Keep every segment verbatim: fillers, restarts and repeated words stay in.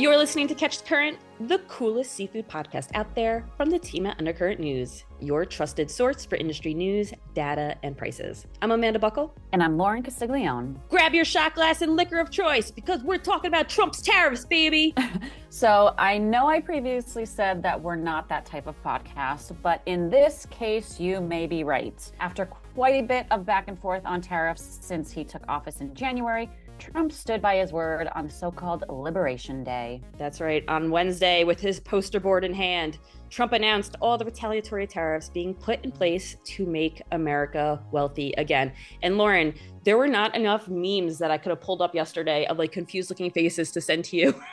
You're listening to Catch the Current, the coolest seafood podcast out there from the team at Undercurrent News, your trusted source for industry news, data, and prices. I'm Amanda Buckle. And I'm Lauren Castiglione. Grab your shot glass and liquor of choice because we're talking about Trump's tariffs, baby. So I know I previously said that we're not that type of podcast, but in this case, you may be right. After quite a bit of back and forth on tariffs since he took office in January, Trump stood by his word on the so-called Liberation Day. That's right. On Wednesday, with his poster board in hand, Trump announced all the retaliatory tariffs being put in place to make America wealthy again. And Lauren, there were not enough memes that I could have pulled up yesterday of like confused looking faces to send to you.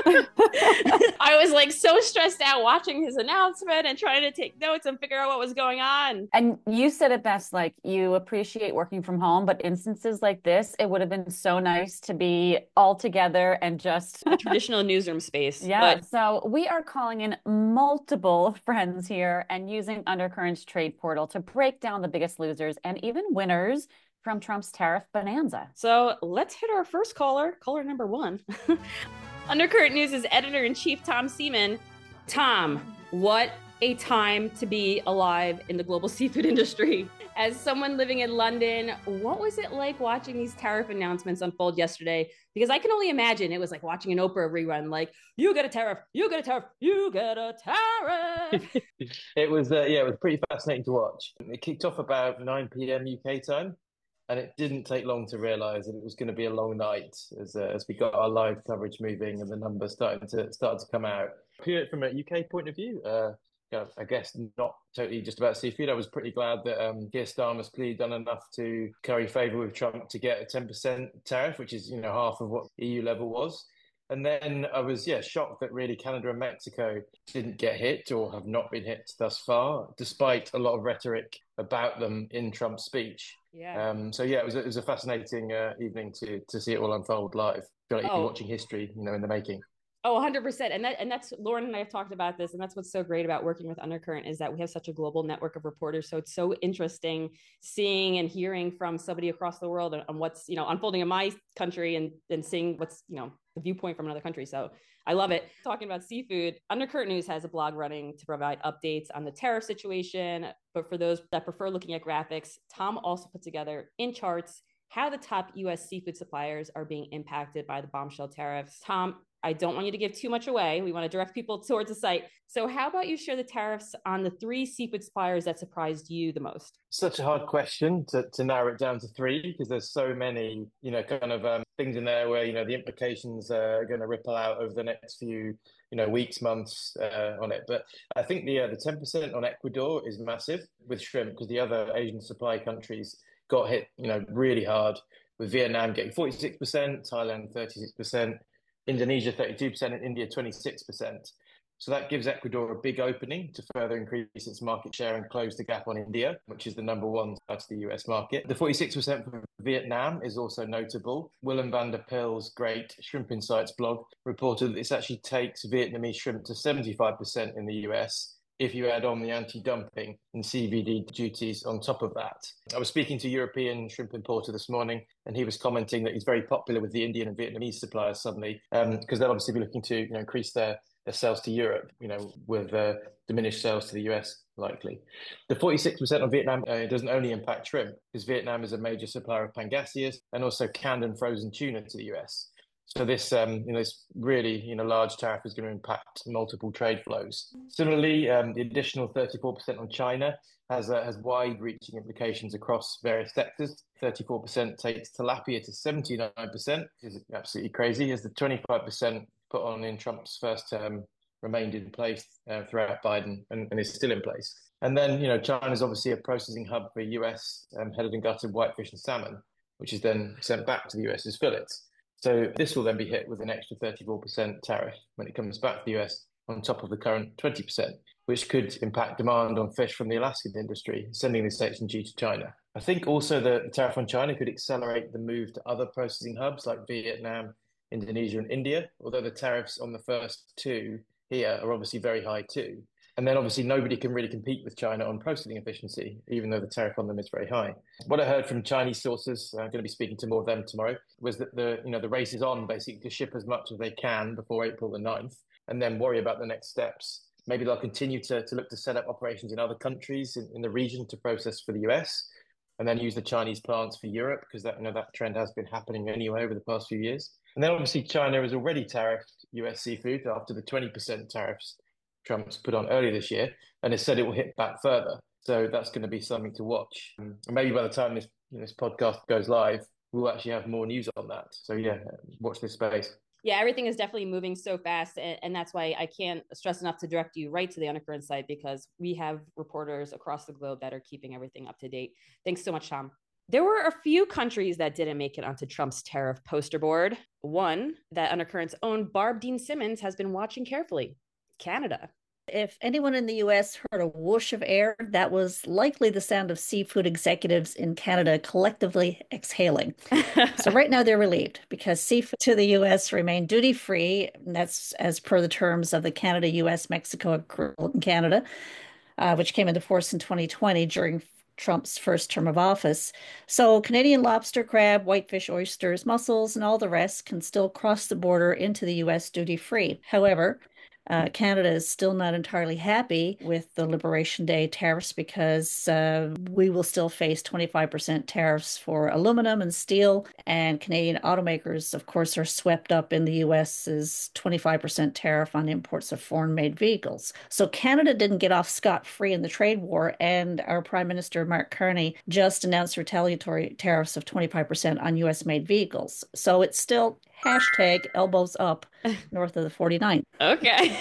I was like so stressed out watching his announcement and trying to take notes and figure out what was going on. And you said it best, like you appreciate working from home, but instances like this, it would have been so nice to be all together and just a traditional newsroom space. Yeah. But... So we are calling in multiple friends here and using Undercurrent's trade portal to break down the biggest losers and even winners from Trump's tariff bonanza. So let's hit our first caller, caller number one. Undercurrent News' editor-in-chief, Tom Seaman. Tom, what a time to be alive in the global seafood industry. As someone living in London, what was it like watching these tariff announcements unfold yesterday? Because I can only imagine it was like watching an Oprah rerun, like, you get a tariff, you get a tariff, you get a tariff. It was, uh, yeah, it was pretty fascinating to watch. It kicked off about nine p.m. U K time. And it didn't take long to realise that it was going to be a long night as uh, as we got our live coverage moving and the numbers starting to started to come out. From a U K point of view, uh, I guess not totally just about seafood. I was pretty glad that um, Keir Starmer's clearly done enough to curry favour with Trump to get a ten percent tariff, which is, you know, half of what E U level was. And then I was, yeah, shocked that really Canada and Mexico didn't get hit or have not been hit thus far, despite a lot of rhetoric about them in Trump's speech. Yeah. Um, so, yeah, it was, a, it was a fascinating uh, evening to to see it all unfold live. I feel like oh. you're watching history, you know, in the making. Oh, one hundred percent. And that and that's Lauren and I have talked about this. And that's what's so great about working with Undercurrent is that we have such a global network of reporters. So it's so interesting seeing and hearing from somebody across the world on what's, you know, unfolding in my country and then seeing what's, you know, the viewpoint from another country. So I love it. Talking about seafood, Undercurrent News has a blog running to provide updates on the tariff situation. But for those that prefer looking at graphics, Tom also put together in charts how the top U S seafood suppliers are being impacted by the bombshell tariffs. Tom, I don't want you to give too much away. We want to direct people towards the site. So how about you share the tariffs on the three seafood suppliers that surprised you the most? Such a hard question to, to narrow it down to three, because there's so many, you know, kind of um, things in there where, you know, the implications are going to ripple out over the next few, you know, weeks, months uh, on it. But I think the uh, the ten percent on Ecuador is massive with shrimp, because the other Asian supply countries got hit, you know, really hard, with Vietnam getting forty-six percent, Thailand thirty-six percent, Indonesia thirty-two percent, and India twenty-six percent. So that gives Ecuador a big opening to further increase its market share and close the gap on India, which is the number one out of the U S market. The forty-six percent for Vietnam is also notable. Willem van der Pill's great Shrimp Insights blog reported that this actually takes Vietnamese shrimp to seventy-five percent in the U S if you add on the anti-dumping and C V D duties on top of that. I was speaking to a European shrimp importer this morning, and he was commenting that he's very popular with the Indian and Vietnamese suppliers suddenly, because um, they'll obviously be looking to, you know, increase their, their sales to Europe, you know, with uh, diminished sales to the U S likely. The forty-six percent on Vietnam uh, doesn't only impact shrimp, because Vietnam is a major supplier of pangasius and also canned and frozen tuna to the U S. So this, um, you know, this really, you know, large tariff is going to impact multiple trade flows. Similarly, um, the additional thirty-four percent on China has uh, has wide-reaching implications across various sectors. thirty-four percent takes tilapia to seventy-nine percent, which is absolutely crazy, as the twenty-five percent put on in Trump's first term remained in place uh, throughout Biden and, and is still in place. And then, you know, China is obviously a processing hub for U S um, headed and gutted whitefish and salmon, which is then sent back to the U S as fillets. So this will then be hit with an extra thirty-four percent tariff when it comes back to the U S on top of the current twenty percent, which could impact demand on fish from the Alaskan industry, sending this H and G to China. I think also the tariff on China could accelerate the move to other processing hubs like Vietnam, Indonesia and India, although the tariffs on the first two here are obviously very high too. And then obviously nobody can really compete with China on processing efficiency, even though the tariff on them is very high. What I heard from Chinese sources, I'm going to be speaking to more of them tomorrow, was that the you know the race is on basically to ship as much as they can before April the ninth, and then worry about the next steps. Maybe they'll continue to, to look to set up operations in other countries in, in the region to process for the U S, and then use the Chinese plants for Europe, because that you know that trend has been happening anyway over the past few years. And then obviously China has already tariffed U S seafood after the twenty percent tariffs Trump's put on earlier this year, and has said it will hit back further. So that's going to be something to watch. And maybe by the time this you know, this podcast goes live, we'll actually have more news on that. So yeah, watch this space. Yeah, everything is definitely moving so fast. And, and that's why I can't stress enough to direct you right to the Undercurrent site, because we have reporters across the globe that are keeping everything up to date. Thanks so much, Tom. There were a few countries that didn't make it onto Trump's tariff poster board. One that Undercurrent's own Barb Dean Simmons has been watching carefully: Canada. If anyone in the U S heard a whoosh of air, that was likely the sound of seafood executives in Canada collectively exhaling. So right now they're relieved, because seafood to the U S remain duty-free. And that's as per the terms of the Canada, U S, Mexico Agreement in Canada, uh, which came into force in twenty twenty during Trump's first term of office. So Canadian lobster, crab, whitefish, oysters, mussels, and all the rest can still cross the border into the U S duty-free. However, Uh, Canada is still not entirely happy with the Liberation Day tariffs, because uh, we will still face twenty-five percent tariffs for aluminum and steel. And Canadian automakers, of course, are swept up in the U S's twenty-five percent tariff on imports of foreign-made vehicles. So Canada didn't get off scot-free in the trade war. And our Prime Minister, Mark Carney, just announced retaliatory tariffs of twenty-five percent on U S-made vehicles. So it's still hashtag elbows up north of the forty-ninth. Okay.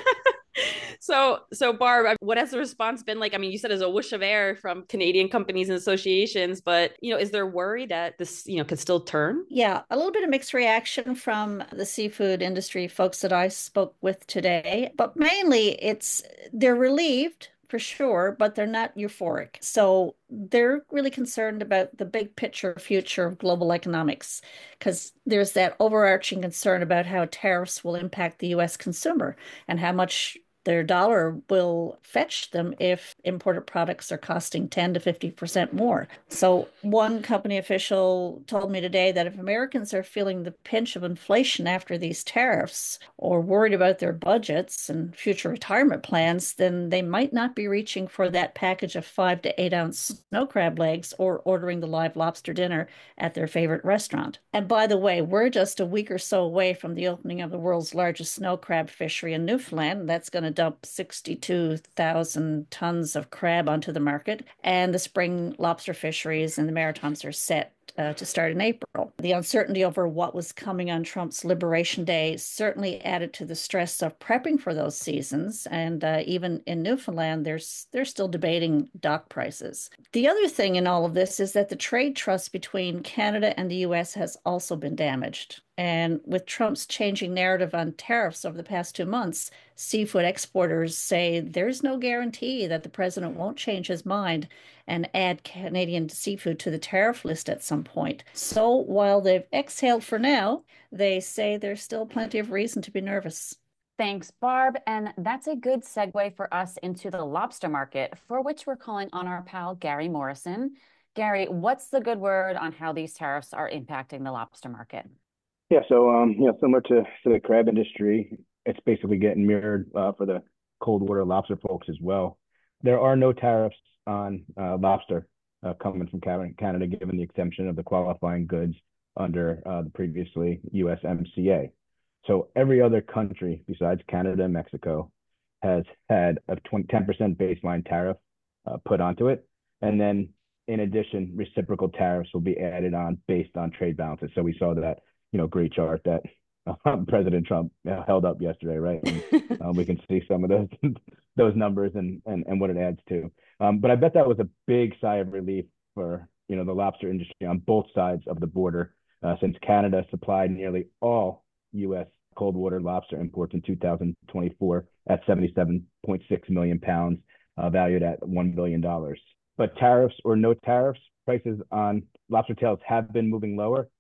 so, so Barb, what has the response been like? I mean, you said there's a whoosh of air from Canadian companies and associations, but, you know, is there worry that this, you know, could still turn? Yeah, a little bit of mixed reaction from the seafood industry folks that I spoke with today, but mainly it's, they're relieved for sure, but they're not euphoric. So they're really concerned about the big picture future of global economics, because there's that overarching concern about how tariffs will impact the U S consumer and how much their dollar will fetch them if imported products are costing ten to fifty percent more. So one company official told me today that if Americans are feeling the pinch of inflation after these tariffs, or worried about their budgets and future retirement plans, then they might not be reaching for that package of five to eight ounce snow crab legs or ordering the live lobster dinner at their favorite restaurant. And by the way, we're just a week or so away from the opening of the world's largest snow crab fishery in Newfoundland. That's going to dump sixty-two thousand tons of crab onto the market. And the spring lobster fisheries in the Maritimes are set Uh, to start in April. The uncertainty over what was coming on Trump's Liberation Day certainly added to the stress of prepping for those seasons. And uh, even in Newfoundland, there's they're still debating dock prices. The other thing in all of this is that the trade trust between Canada and the U S has also been damaged. And with Trump's changing narrative on tariffs over the past two months, seafood exporters say there's no guarantee that the president won't change his mind and add Canadian seafood to the tariff list at some point. So while they've exhaled for now, they say there's still plenty of reason to be nervous. Thanks, Barb. And that's a good segue for us into the lobster market, for which we're calling on our pal, Gary Morrison. Gary, what's the good word on how these tariffs are impacting the lobster market? Yeah, so um, you know, similar to, to the crab industry, it's basically getting mirrored uh, for the cold water lobster folks as well. There are no tariffs on uh, lobster uh, coming from Canada, given the exemption of the qualifying goods under uh, the previously U S M C A. So every other country besides Canada and Mexico has had a ten percent baseline tariff uh, put onto it. And then in addition, reciprocal tariffs will be added on based on trade balances. So we saw that, you know, great chart that uh, President Trump uh, held up yesterday, right? And, uh, we can see some of those those numbers and, and, and what it adds to. Um, but I bet that was a big sigh of relief for, you know, the lobster industry on both sides of the border, uh, since Canada supplied nearly all U S cold water lobster imports in two thousand twenty-four at seventy-seven point six million pounds, uh, valued at one billion dollars. But tariffs or no tariffs, prices on lobster tails have been moving lower.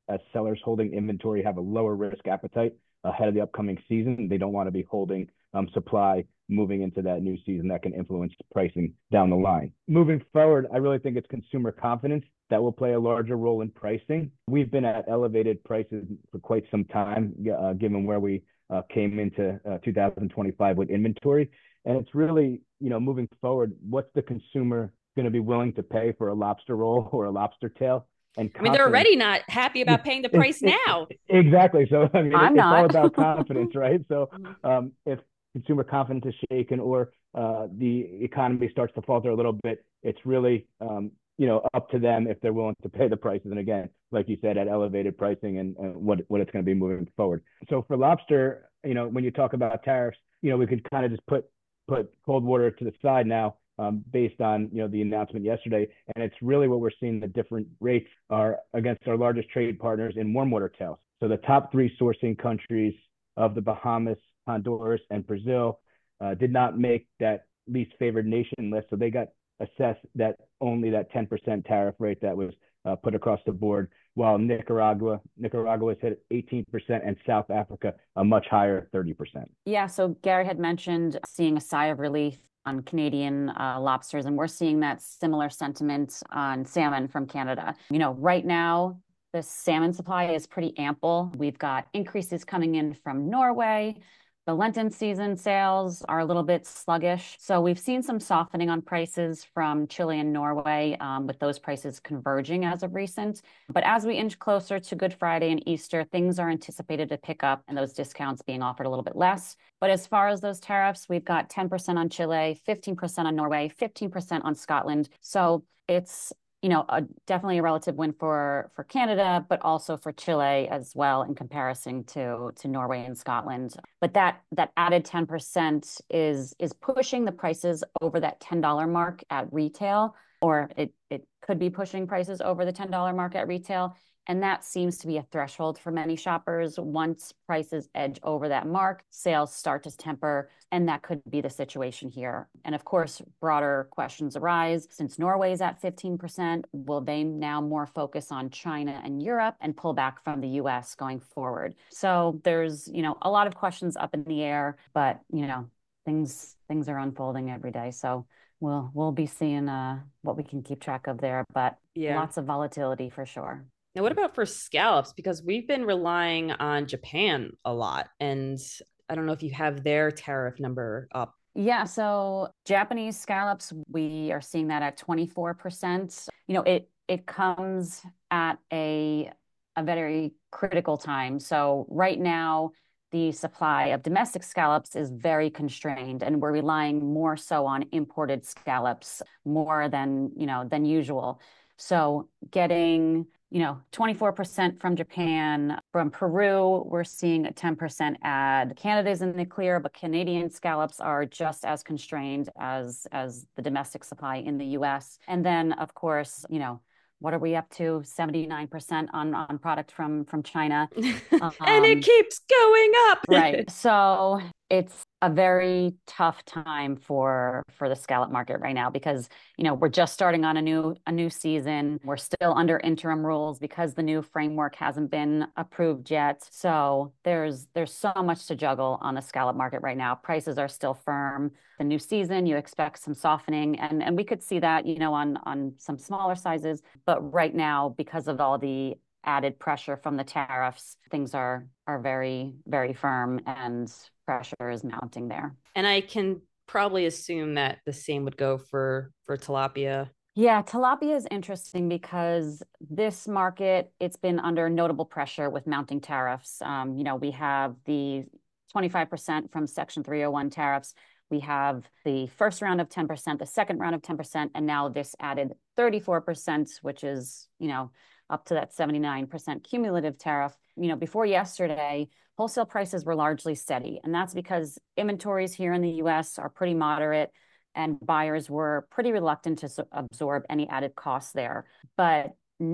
as sellers holding inventory have a lower risk appetite ahead of the upcoming season. They don't want to be holding um, supply moving into that new season that can influence pricing down the line. Moving forward, I really think it's consumer confidence that will play a larger role in pricing. We've been at elevated prices for quite some time, uh, given where we uh, came into uh, two thousand twenty-five with inventory. And it's really, you know, moving forward, what's the consumer going to be willing to pay for a lobster roll or a lobster tail? And I mean, they're already not happy about paying the price now. Exactly. So, I mean, I'm it's not. all about confidence, right? So um, if consumer confidence is shaken or uh, the economy starts to falter a little bit, it's really, um, you know, up to them if they're willing to pay the prices. And again, like you said, at elevated pricing and, and what, what it's going to be moving forward. So for lobster, you know, when you talk about tariffs, you know, we could kind of just put, put cold water to the side now. Um, based on, you know, the announcement yesterday. And it's really what we're seeing, the different rates are against our largest trade partners in warm water tails. So the top three sourcing countries of the Bahamas, Honduras, and Brazil uh, did not make that least favored nation list. So they got assessed that only that ten percent tariff rate that was uh, put across the board, while Nicaragua, Nicaragua has hit eighteen percent and South Africa a much higher thirty percent. Yeah, so Gary had mentioned seeing a sigh of relief on Canadian uh, lobsters, and we're seeing that similar sentiment on salmon from Canada. You know, right now, the salmon supply is pretty ample. We've got increases coming in from Norway. The Lenten season sales are a little bit sluggish. So we've seen some softening on prices from Chile and Norway, um, with those prices converging as of recent. But as we inch closer to Good Friday and Easter, things are anticipated to pick up and those discounts being offered a little bit less. But as far as those tariffs, we've got ten percent on Chile, fifteen percent on Norway, fifteen percent on Scotland. So it's, you know, a, definitely a relative win for, for Canada, but also for Chile as well in comparison to, to Norway and Scotland. But that that added ten percent is is pushing the prices over that ten dollar mark at retail, or it, it could be pushing prices over the ten dollar mark at retail. And that seems to be a threshold for many shoppers. Once prices edge over that mark, sales start to temper, and that could be the situation here. And of course, broader questions arise. Since Norway is at fifteen percent, will they now more focus on China and Europe and pull back from the U S going forward? So there's, you know, a lot of questions up in the air, but, you know, things things are unfolding every day. So we'll we'll be seeing uh, what we can keep track of there, but yeah, lots of volatility for sure. Now, what about for scallops? Because we've been relying on Japan a lot, and I don't know if you have their tariff number up. Yeah, so Japanese scallops, we are seeing that at twenty-four percent. You know, it it comes at a a very critical time. So right now, the supply of domestic scallops is very constrained, and we're relying more so on imported scallops more than, you know, than usual. So getting, you know, twenty-four percent from Japan. From Peru, we're seeing a ten percent add. Canada's in the clear, but Canadian scallops are just as constrained as, as the domestic supply in the U S. And then, of course, you know, what are we up to? seventy-nine percent on, on product from, from China. um, and it keeps going up. Right. So it's a very tough time for for the scallop market right now because, you know, we're just starting on a new a new season. We're still under interim rules because the new framework hasn't been approved yet. So there's there's so much to juggle on the scallop market right now. Prices are still firm. The new season, you expect some softening, and and we could see that, you know, on on some smaller sizes. But right now, because of all the added pressure from the tariffs, things are are very, very firm, and pressure is mounting there. And I can probably assume that the same would go for for tilapia. Yeah, tilapia is interesting because this market, it's been under notable pressure with mounting tariffs. Um, you know, we have the twenty-five percent from Section three oh one tariffs. We have the first round of ten percent, the second round of ten percent, and now this added thirty-four percent, which is, you know, up to that seventy-nine percent cumulative tariff. You know, before yesterday, wholesale prices were largely steady. And that's because inventories here in the U S are pretty moderate, and buyers were pretty reluctant to absorb any added costs there. But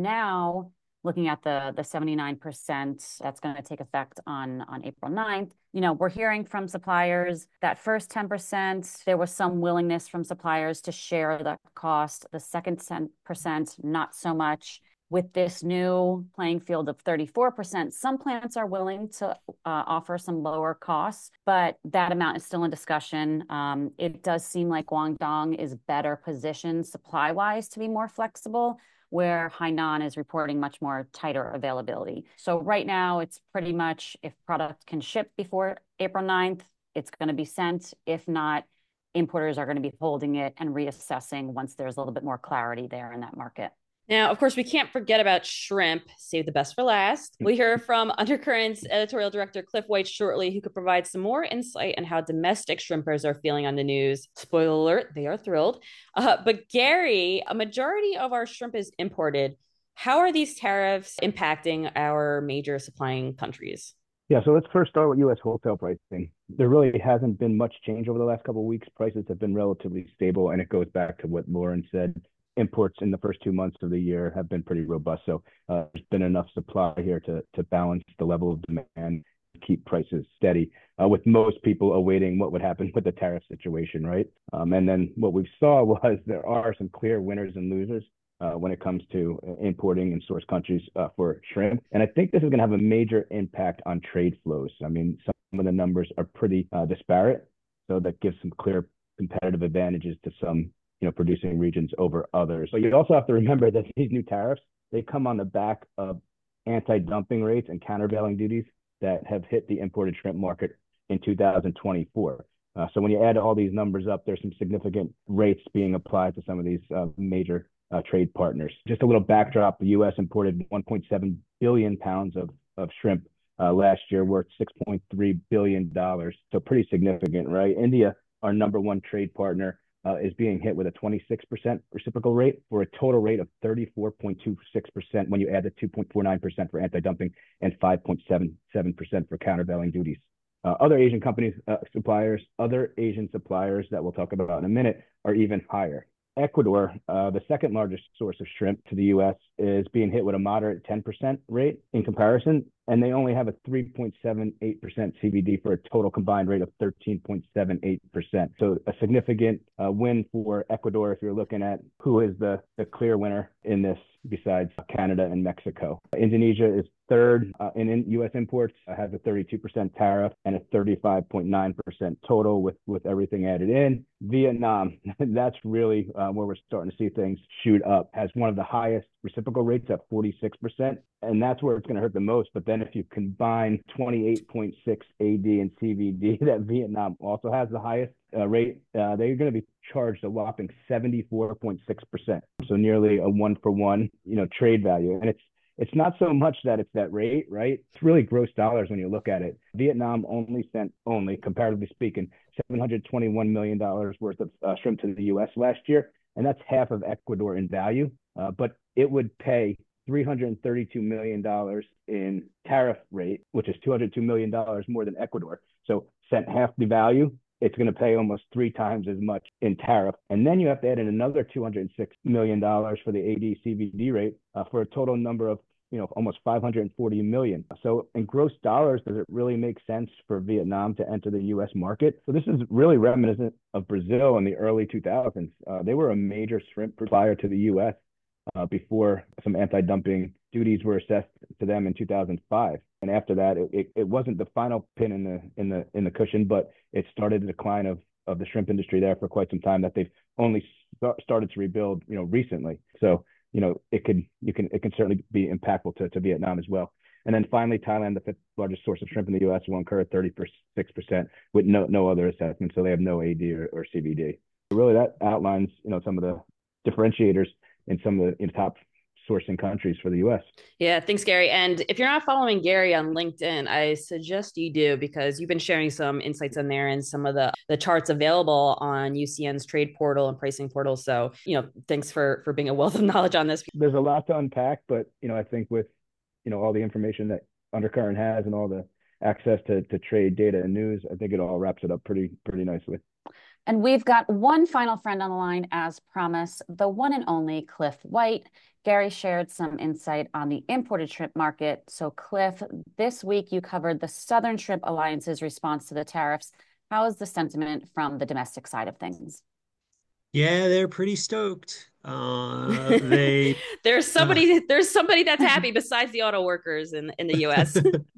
now, looking at the, the seventy-nine percent, that's going to take effect on, on April ninth. You know, we're hearing from suppliers that first ten percent, there was some willingness from suppliers to share the cost. The second ten percent, not so much. with this new playing field of thirty-four percent, some plants are willing to uh, offer some lower costs, but that amount is still in discussion. Um, it does seem like Guangdong is better positioned supply-wise to be more flexible, where Hainan is reporting much more tighter availability. So right now, it's pretty much if product can ship before April ninth, it's going to be sent. If not, importers are going to be holding it and reassessing once there's a little bit more clarity there in that market. Now, of course, we can't forget about shrimp. Save the best for last. We'll hear from Undercurrent's editorial director, Cliff White, shortly, who could provide some more insight on how domestic shrimpers are feeling on the news. Spoiler alert, they are thrilled. Uh, but Gary, a majority of our shrimp is imported. How are these tariffs impacting our major supplying countries? Yeah, so let's first start with U S wholesale pricing. There really hasn't been much change over the last couple of weeks. Prices have been relatively stable, and it goes back to what Lauren said. Imports in the first two months of the year have been pretty robust. So uh, there's been enough supply here to, to balance the level of demand, keep prices steady, uh, with most people awaiting what would happen with the tariff situation, right? Um, and then what we saw was there are some clear winners and losers uh, when it comes to importing and source countries uh, for shrimp. And I think this is going to have a major impact on trade flows. I mean, some of the numbers are pretty uh, disparate, so that gives some clear competitive advantages to some you know, producing regions over others. But you also have to remember that these new tariffs, they come on the back of anti-dumping rates and countervailing duties that have hit the imported shrimp market in two thousand twenty-four. Uh, so when you add all these numbers up, there's some significant rates being applied to some of these uh, major uh, trade partners. Just a little backdrop, the U S imported one point seven billion pounds of, of shrimp uh, last year, worth six point three billion dollars. So pretty significant, right? India, our number one trade partner, Uh, is being hit with a twenty-six percent reciprocal rate for a total rate of thirty-four point two six percent when you add the two point four nine percent for anti-dumping and five point seven seven percent for countervailing duties. Uh, other Asian companies, uh, suppliers, other Asian suppliers that we'll talk about in a minute are even higher. Ecuador, uh, the second largest source of shrimp to the U S, is being hit with a moderate ten percent rate in comparison, and they only have a three point seven eight percent C V D for a total combined rate of thirteen point seven eight percent. So a significant uh, win for Ecuador if you're looking at who is the, the clear winner in this besides Canada and Mexico. Indonesia is third uh, in, in U S imports, uh, has a thirty-two percent tariff and a thirty-five point nine percent total with, with everything added in. Vietnam, that's really uh, where we're starting to see things shoot up, has one of the highest reciprocal rates at forty-six percent. And that's where it's going to hurt the most. But then if you combine twenty-eight point six A D and C V D, that Vietnam also has the highest uh, rate, uh, they're going to be charged a whopping seventy-four point six percent. So nearly a one for one, you know, trade value. And it's it's not so much that it's that rate, right? It's really gross dollars when you look at it. Vietnam only sent, only comparatively speaking, seven hundred twenty-one million dollars worth of uh, shrimp to the U S last year. And that's half of Ecuador in value. Uh, but it would pay three hundred thirty-two million dollars in tariff rate, which is two hundred two million dollars more than Ecuador. So sent half the value, it's going to pay almost three times as much in tariff. And then you have to add in another two hundred six million dollars for the A D C V D rate uh, for a total number of, you know, almost five hundred forty million. So in gross dollars, does it really make sense for Vietnam to enter the U S market? So this is really reminiscent of Brazil in the early two thousands. Uh, they were a major shrimp supplier to the U S uh, before some anti-dumping duties were assessed to them in two thousand five. And after that, it, it, it wasn't the final pin in the in the in the cushion, but it started the decline of of the shrimp industry there for quite some time that they've only start, started to rebuild, you know, recently. So, you know, it could you can it can certainly be impactful to, to Vietnam as well. And then finally, Thailand, the fifth largest source of shrimp in the U S, will incur thirty-six percent with no no other assessment, so they have no A D or, or C V D. Really, that outlines, you know, some of the differentiators in some of the in top sourcing countries for the U S. Yeah, thanks, Gary. And if you're not following Gary on LinkedIn, I suggest you do, because you've been sharing some insights on there and some of the, the charts available on U C N's trade portal and pricing portal. So, you know, thanks for, for being a wealth of knowledge on this. There's a lot to unpack, but, you know, I think with, you know, all the information that Undercurrent has and all the access to, to trade data and news, I think it all wraps it up pretty, pretty nicely. And we've got one final friend on the line, as promised, the one and only Cliff White. Gary shared some insight on the imported shrimp market. So Cliff, this week you covered the Southern Shrimp Alliance's response to the tariffs. How is the sentiment from the domestic side of things? Yeah, they're pretty stoked. Uh, they there's uh, somebody there's somebody that's happy besides the auto workers in in the U S.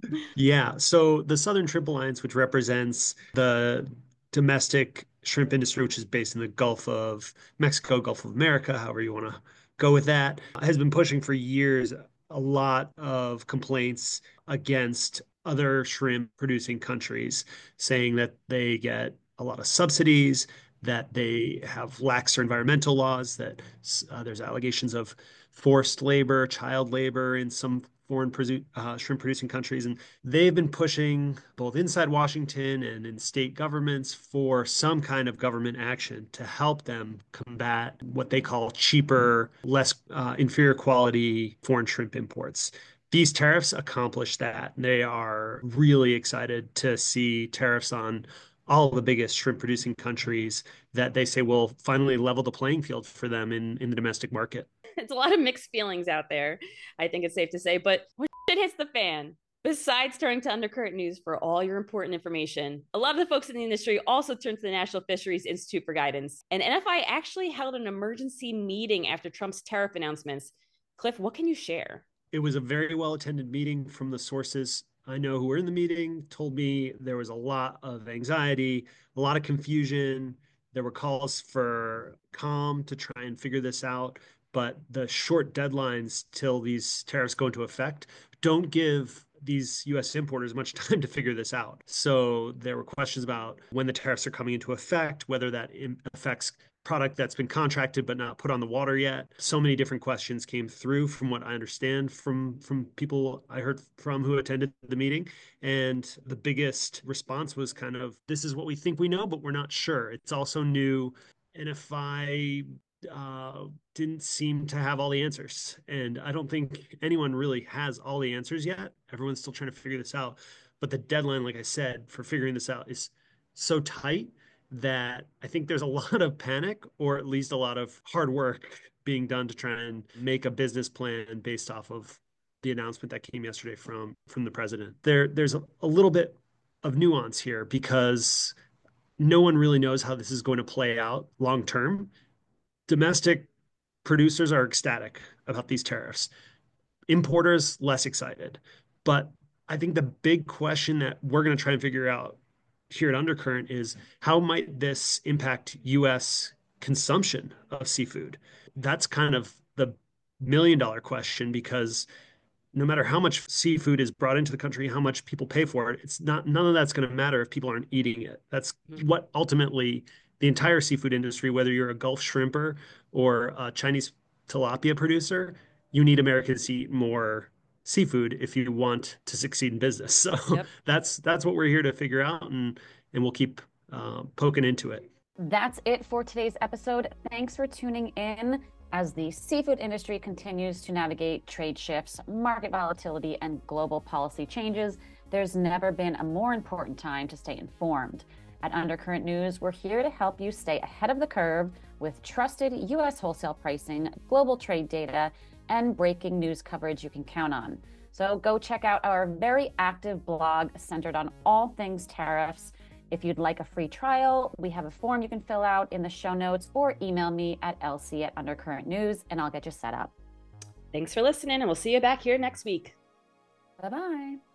yeah, so the Southern Shrimp Alliance, which represents the domestic shrimp industry, which is based in the Gulf of Mexico, Gulf of America, however you want to go with that, has been pushing for years a lot of complaints against other shrimp producing countries, saying that they get a lot of subsidies, that they have laxer environmental laws, that uh, there's allegations of forced labor, child labor in some foreign uh, shrimp producing countries. And they've been pushing both inside Washington and in state governments for some kind of government action to help them combat what they call cheaper, less uh, inferior quality foreign shrimp imports. These tariffs accomplish that. They are really excited to see tariffs on all the biggest shrimp producing countries that they say will finally level the playing field for them in, in the domestic market. It's a lot of mixed feelings out there, I think it's safe to say. But when shit hits the fan, besides turning to Undercurrent News for all your important information, a lot of the folks in the industry also turn to the National Fisheries Institute for guidance. And N F I actually held an emergency meeting after Trump's tariff announcements. Cliff, what can you share? It was a very well attended meeting. From the sources I know who were in the meeting told me there was a lot of anxiety, a lot of confusion. There were calls for calm to try and figure this out, but the short deadlines till these tariffs go into effect don't give these U S importers much time to figure this out. So there were questions about when the tariffs are coming into effect, whether that affects product that's been contracted but not put on the water yet. So many different questions came through from what I understand from from people I heard from who attended the meeting. And the biggest response was kind of, this is what we think we know, but we're not sure. It's also new. And if I uh, didn't seem to have all the answers. And I don't think anyone really has all the answers yet. Everyone's still trying to figure this out. But the deadline, like I said, for figuring this out is so tight that I think there's a lot of panic, or at least a lot of hard work being done to try and make a business plan based off of the announcement that came yesterday from from the president. There, there's a, a little bit of nuance here because no one really knows how this is going to play out long term. Domestic producers are ecstatic about these tariffs. Importers less excited. But I think the big question that we're going to try and figure out here at Undercurrent is, how might this impact U S consumption of seafood? That's kind of the million dollar question, because no matter how much seafood is brought into the country, how much people pay for it, it's not, none of that's going to matter if people aren't eating it. That's what ultimately the entire seafood industry, whether you're a Gulf shrimper or a Chinese tilapia producer, you need Americans to eat more seafood if you want to succeed in business. So yep. that's that's what we're here to figure out, and and we'll keep uh, poking into it. That's it for today's episode. Thanks for tuning in. As the seafood industry continues to navigate trade shifts, market volatility, and global policy changes, there's never been a more important time to stay informed. At Undercurrent News, we're here to help you stay ahead of the curve with trusted U S wholesale pricing, global trade data, and breaking news coverage you can count on. So go check out our very active blog centered on all things tariffs. If you'd like a free trial, we have a form you can fill out in the show notes, or email me at elsie at Undercurrent News and I'll get you set up. Thanks for listening, and we'll see you back here next week. Bye-bye.